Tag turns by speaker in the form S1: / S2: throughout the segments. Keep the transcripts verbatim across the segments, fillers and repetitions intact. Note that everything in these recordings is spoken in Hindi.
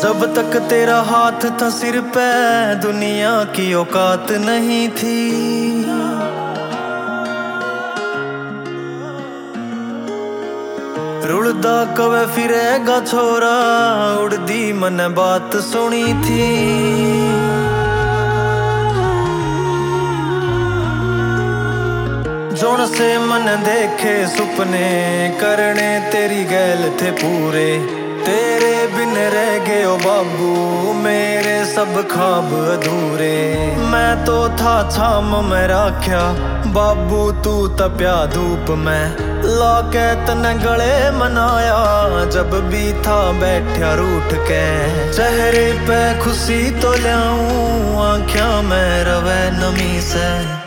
S1: जब तक तेरा हाथ था सिर पे दुनिया की औकात नहीं थी। रुड़दा कवे फिरेगा छोरा उड़दी मन बात सुनी थी। जोन से मन देखे सुपने करने तेरी गैल थे पूरे। तेरे बिन रह गए ओ बाबू मेरे सब ख्वाब अधूरे। मैं तो था छाम में राख्या बाबू तू तप्या धूप में। लाके तने गले मनाया जब भी था बैठा रूठ के। चेहरे पे खुशी तो ल्याऊं आँखियां में रवे नमी से।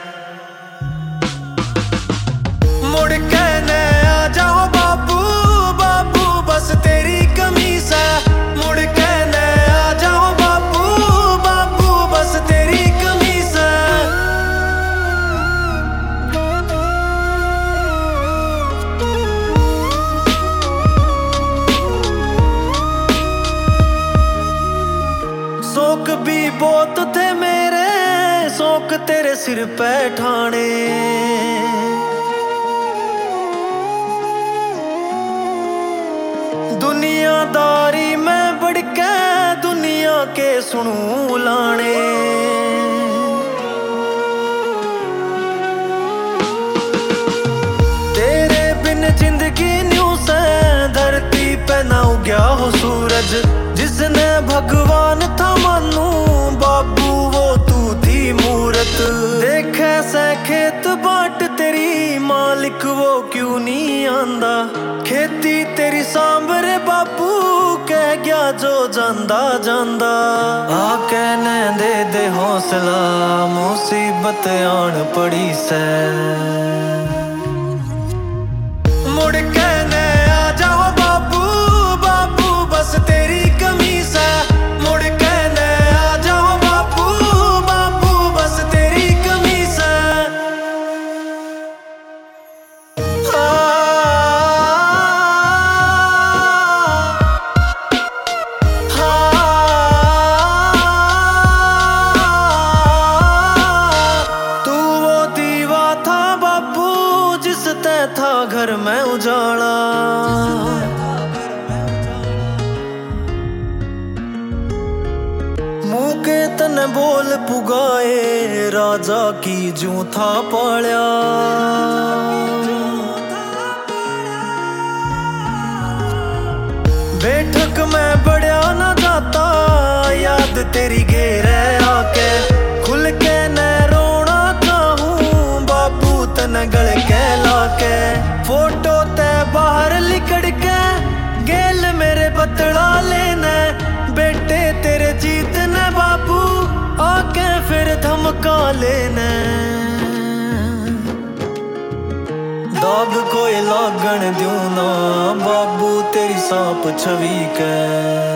S1: मुड़ के न आ जाओ बाबू बाबू बस तेरी कमी से। मुड़ के न आ जाओ बाबू बाबू बस तेरी कमी से। शौक भी बहुत थे मेरे शौक तेरे सिर पे ठाणे। दुनियादारी में बढ़ के दुनिया के सुनू लाने। तेरे बिन जिंदगी न्यू से धरती पे ना उगया हो सूरज। जिसने भगवान था मानू बाबू वो तू थी मूरत। देखे से खेत बाट तेरी मालिक वो क्यों नहीं आंदा। खेती तेरी सांबरे बापू कह गया जो जांदा जांदा। आ कहने दे दे हौसला मुसीबत आन पड़ी से। मुड़ के न आ जाओ बाबू बाबू बस तेरी कमी से। मुड़ के न आ जाओ बाबू बाबू बस तेरी कमी से। था घर में उजाला मुंह के तन बोल पुगाए राजा की जू था पाल्या। बैठक में बढ़िया न जाता याद तेरी घेरे आके। खुल के न रोना चाहूं बाबू तन गल के लाके। फोटो ते बाहर लिकड़ के गेल मेरे बतला लेने। बेटे तेरे जीतने बाबू आके फिर धमका लेने। दाग कोई लागण द्यू ना बाबू तेरी सांप छवि के।